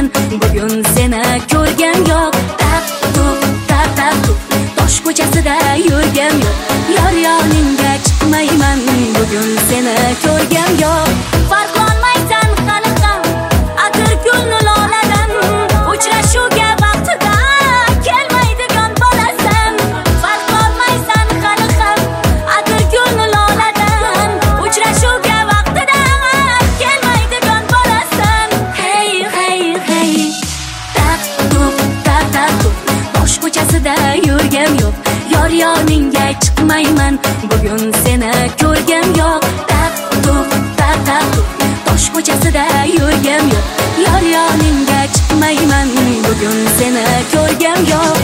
chiqmayman, bugun seni ko'rgam yo'q. Tak tosh ko'chasida yurgam yo'q. Yor yoningga chiqmayman, bugun seni ko'rgam yo'q. Farqlanmaysan hali ham atir gulni loladan, uchrashuvga vaqtida kelmaydigan bo'lasan. Farqlanmaysan hali ham atir gulni loladan, uchrashuvga vaqtida kelmaydigan bo'lasan. Hey tak tosh ko'chasida yurgam yo'q. Yor yoningga chiqmayman, bugun seni ko'rgam yo'q. Tak tosh ko'chasida yurgam yo'q. Yor yoningga chiqmayman, bugun seni ko'rgam yo'q.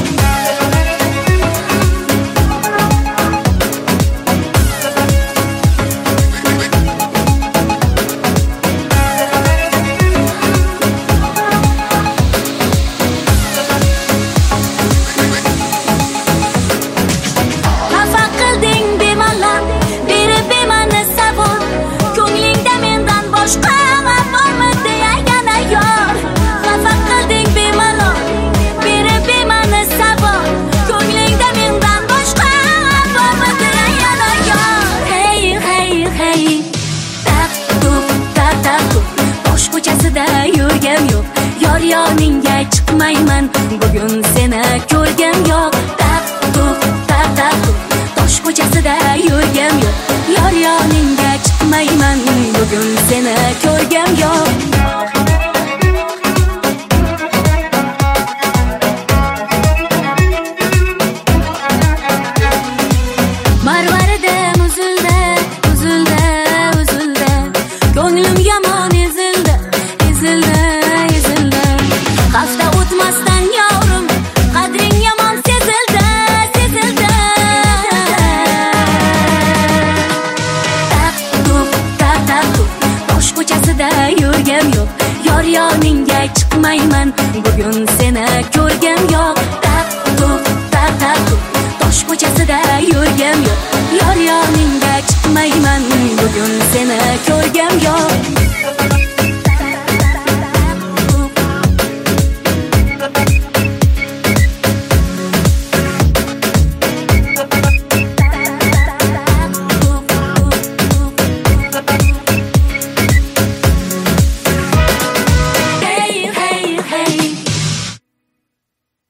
Yurgam yo'q. Yor yoningga chiqmayman, bugun seni ko'rgam yo'q. Tak tosh ko'chasida yurgam yo'q. Yor yoningga chiqmayman, bugun seni ko'rgam yo'q. Marvaridim uzildi, ko'nglim yomon ezildi. Hafta o'tmasdan yavrum, qadring yomon sezildi. Tak tosh ko'chasida yurgam yo'q. Yor yoningga chiqmayman, bugun seni ko'rgam yo'q. Tak tosh ko'chasida yurgam yo'q. Yor yoningga chiqmayman, bugun seni ko'rgam yo'q.